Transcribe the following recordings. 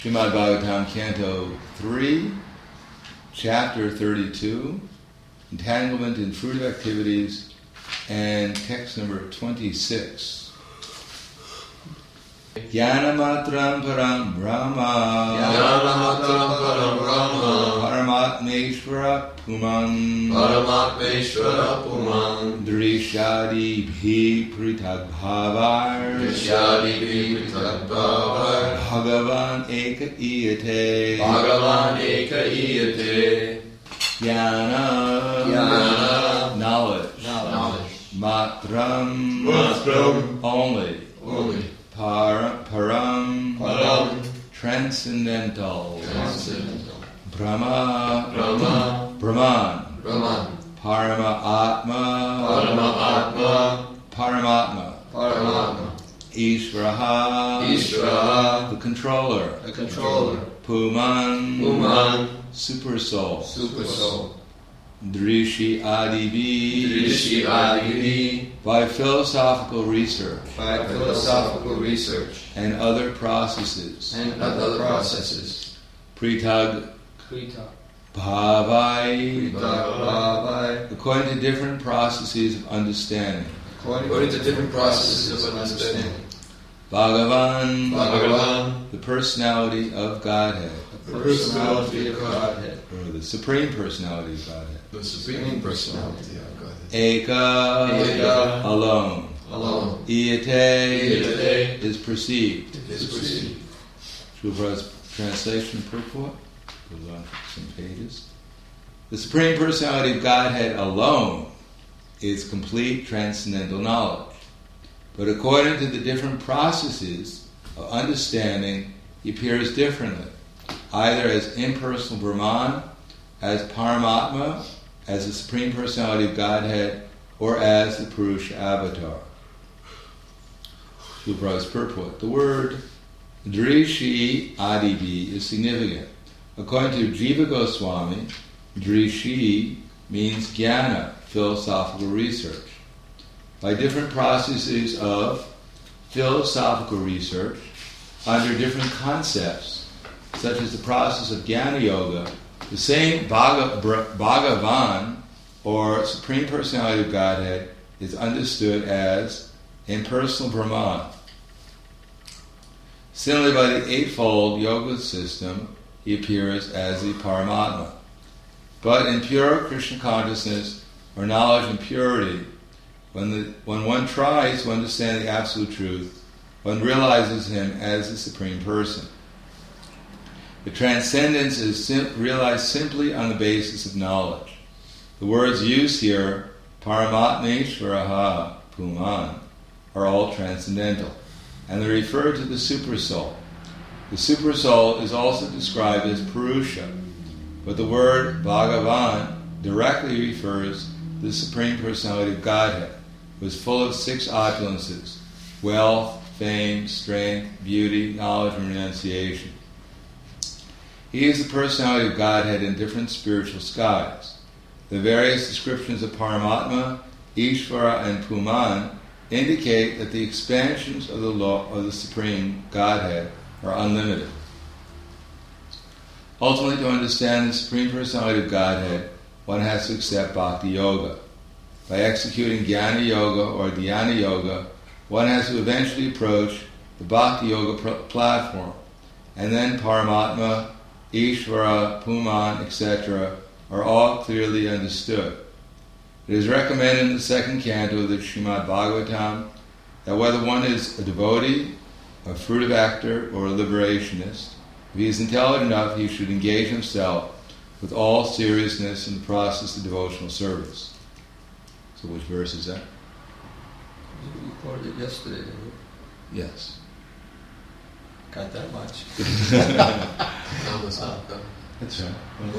Srimad Bhagavatam, Canto 3, Chapter 32, Entanglement in Fruitive Activities, and text number 26. Jnanamatram param brahma Paramatmeshvara puman Drishadi bhi pritag bhavar Bhagavan eka iyate Jnana knowledge Matram only Param transcendental Brahman Paramatma Ishvara the controller Puman super soul Drishi Adivi by philosophical research and other processes Pritag Bhavai according to different processes of understanding Bhagavan the personality of Godhead or the Supreme Personality of Godhead Eka alone Iyate is perceived Srila Prabhupada's translation and purport goes on for some pages. The Supreme Personality of Godhead alone is complete transcendental knowledge. But according to the different processes of understanding, he appears differently, either as impersonal Brahman, as Paramatma, as the Supreme Personality of Godhead, or as the Purusha Avatar. Srila Prabhupada's purport. The word Drishi Adivi is significant. According to Jiva Goswami, Drishi means jnana, philosophical research. By different processes of philosophical research, under different concepts, such as the process of Jnana Yoga, the same Bhagavan, or Supreme Personality of Godhead, is understood as impersonal Brahman. Similarly, by the Eightfold Yoga system, he appears as the Paramatma. But in pure Krishna consciousness, or knowledge and purity, when one tries to understand the Absolute Truth, one realizes him as the Supreme Person. The transcendence is realized simply on the basis of knowledge. The words used here, Paramatmeshvaraha Puman, are all transcendental, and they refer to the Supersoul. The Supersoul is also described as Purusha, but the word Bhagavan directly refers to the Supreme Personality of Godhead, who is full of 6 opulences: wealth, fame, strength, beauty, knowledge, and renunciation. He is the personality of Godhead in different spiritual skies. The various descriptions of Paramatma, Ishvara, and Puman indicate that the expansions of the law of the Supreme Godhead are unlimited. Ultimately, to understand the Supreme Personality of Godhead, one has to accept Bhakti Yoga. By executing Jnana Yoga or Dhyana Yoga, one has to eventually approach the Bhakti Yoga platform, and then Paramatma, Ishvara, Puman, etc. are all clearly understood. It is recommended in the second canto of the Srimad Bhagavatam that whether one is a devotee, a fruitive actor, or a liberationist, if he is intelligent enough, he should engage himself with all seriousness in the process of devotional service. So which verse is that? You quoted it yesterday, didn't you? Yes. Got that much. That's right.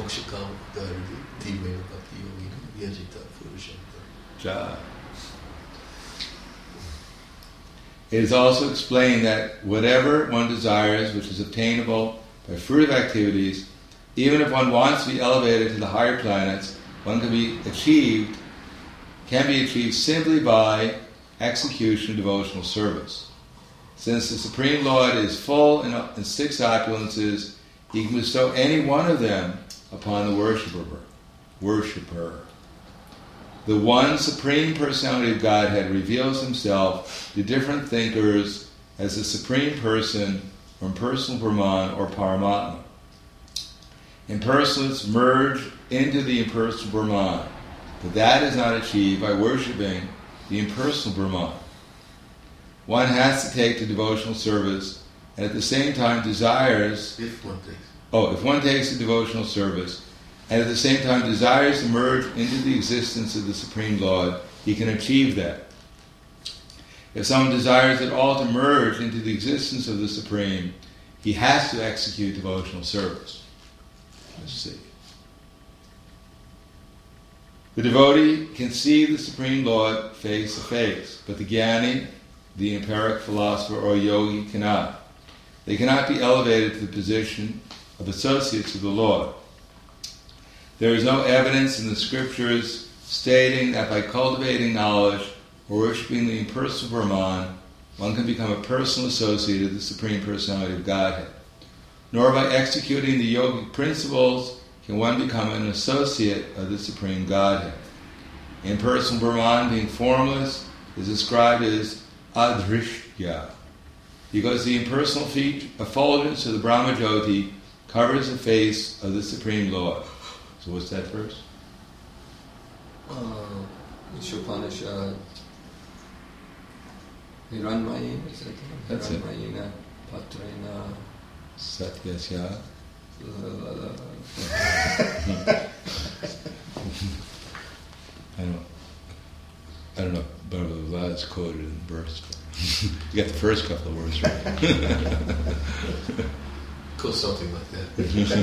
It is also explained that whatever one desires which is obtainable by fruitive activities, even if one wants to be elevated to the higher planets, one can be achieved simply by execution of devotional service. Since the Supreme Lord is full in 6 opulences, he can bestow any one of them upon the worshipper. The one Supreme Personality of Godhead reveals himself to different thinkers as the Supreme Person, or Impersonal Brahman, or Paramatma. Impersonalists merge into the Impersonal Brahman, but that is not achieved by worshipping the Impersonal Brahman. One has to take to devotional service and at the same time desires... If one takes. If one takes to devotional service and at the same time desires to merge into the existence of the Supreme Lord, he can achieve that. If someone desires at all to merge into the existence of the Supreme, he has to execute devotional service. Let's see. The devotee can see the Supreme Lord face to face, but the Jnani, the empiric philosopher, or yogi cannot. They cannot be elevated to the position of associates of the Lord. There is no evidence in the scriptures stating that by cultivating knowledge or worshipping the impersonal Brahman, one can become a personal associate of the Supreme Personality of Godhead. Nor by executing the yogic principles can one become an associate of the Supreme Godhead. Impersonal Brahman, being formless, is described as adrishtya, because the impersonal effulgence of the Brahmajyoti covers the face of the Supreme Lord. So what's that verse? Ishopanishad. Hiranmayena, is that That's it. Hiranmayena, Patrena. Satyasya. I don't know, blah, blah, blah, it's quoted in the verse. You got the first couple of words right. Goes something like that.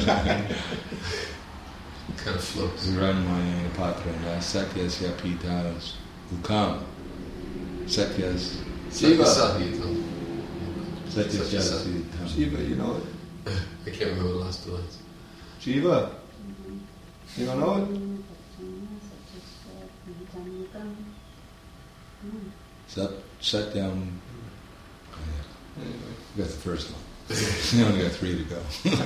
Kind of floats. Hiranmayena Patrena, Satyasya Pitas Ukam. Satyas. Shiva. Satyasya. Satyasya. Shiva, you know it? I can't remember the last 2 lines. Shiva. You don't know it? Satyam. Anyway. You got the first one. You only got 3 to go.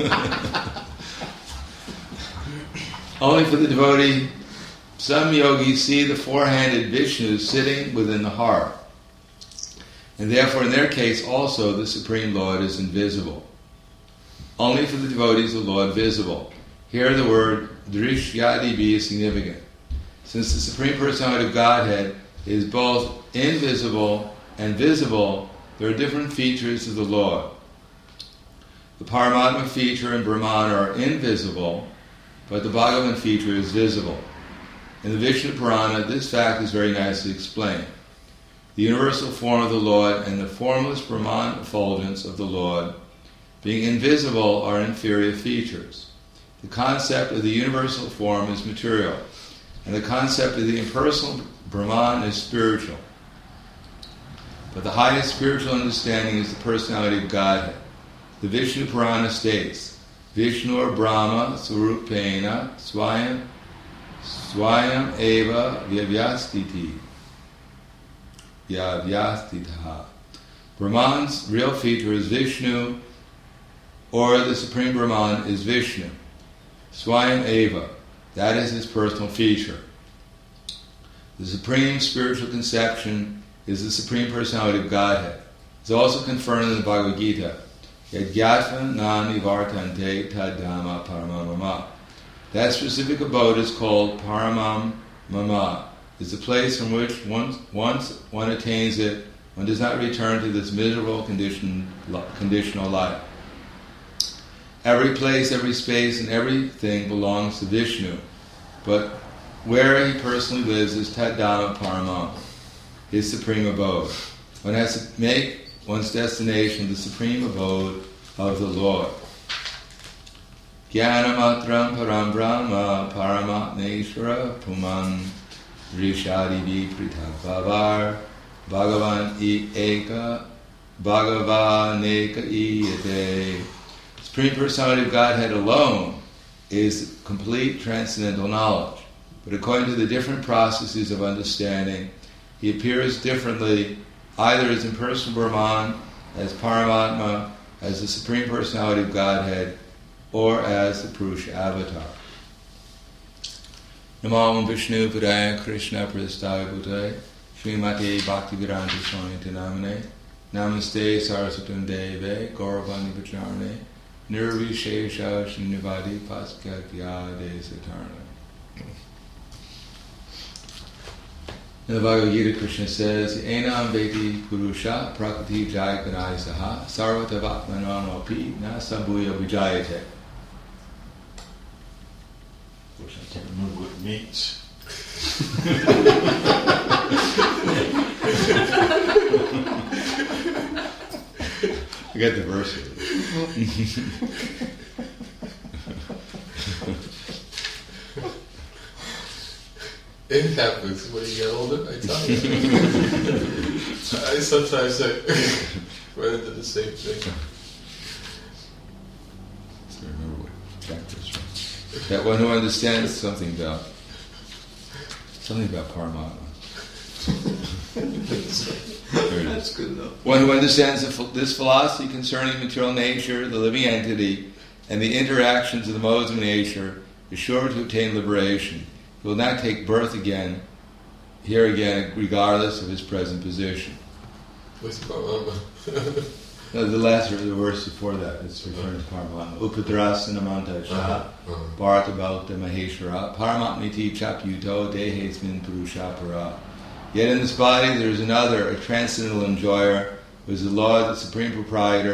Only for the devotee, some yogis see the 4-handed Vishnu sitting within the heart. And therefore, in their case also, the Supreme Lord is invisible. Only for the devotees is the Lord visible. Here the word drishyadibi is significant. Since the Supreme Personality of Godhead is both invisible and visible, there are different features of the Lord. The Paramatma feature and Brahman are invisible, but the Bhagavan feature is visible. In the Vishnu Purana, this fact is very nicely explained. The universal form of the Lord and the formless Brahman effulgence of the Lord, being invisible, are inferior features. The concept of the universal form is material, and the concept of the impersonal Brahman is spiritual. But the highest spiritual understanding is the personality of Godhead. The Vishnu Purana states, Vishnu or Brahma Surupena Swayam Eva Vyavyastiti Yavyastitaha. Brahman's real feature is Vishnu, or the Supreme Brahman is Vishnu. Swayam Eva, that is his personal feature. The supreme spiritual conception is the Supreme Personality of Godhead. It's also confirmed in the Bhagavad Gita. Yadgyatva nani vartante tadama paramam mama. That specific abode is called Paramam Mama. It's a place from which once one attains it, one does not return to this miserable conditional life. Every place, every space, and everything belongs to Vishnu, but where he personally lives is Tadama Paramam, his supreme abode. One has to make one's destination the supreme abode of the Lord. Jnanamatram param brahma paramatneshvara puman rishadivi prithapavar bhagavaneka iyate. Supreme Personality of Godhead alone is complete transcendental knowledge. But according to the different processes of understanding, he appears differently, either as impersonal Brahman as Paramatma, as the Supreme Personality of Godhead, or as the Purusha avatar. Namo Vishnu Padaya Krishna Prasthaya Bhutaya Srimati Bhaktivedanta Swami Namane Namaste Saraswatam Deve Gauravani Pacharane Nirvishesha Srinivadi Paskatya Desatarna. In the Bhagavad Gita, Krishna says, Enam Veti Purusha Prakriti Jayakanai Saha Sarvatavatmananopi Na Sambuya Vijayate. Of course, I can't remember what it means. I got the verse. It happens when you get older, I tell you. I sometimes run into the same thing. I remember what chapter it's from. That one who understands something about Paramatma. There it is. That's good enough. One who understands this philosophy concerning material nature, the living entity, and the interactions of the modes of nature is sure to obtain liberation. He will not take birth again, here again, regardless of his present position. What's Paramatma? No, the verse before that, it's referring to Paramatma. Upadrasanamanta cha, Bharata Bhakta Maheshwara, Paramatmiti chapyuto dehesmin purushapara. Yet in this body there is another, a transcendental enjoyer, who is the Lord, the Supreme Proprietor,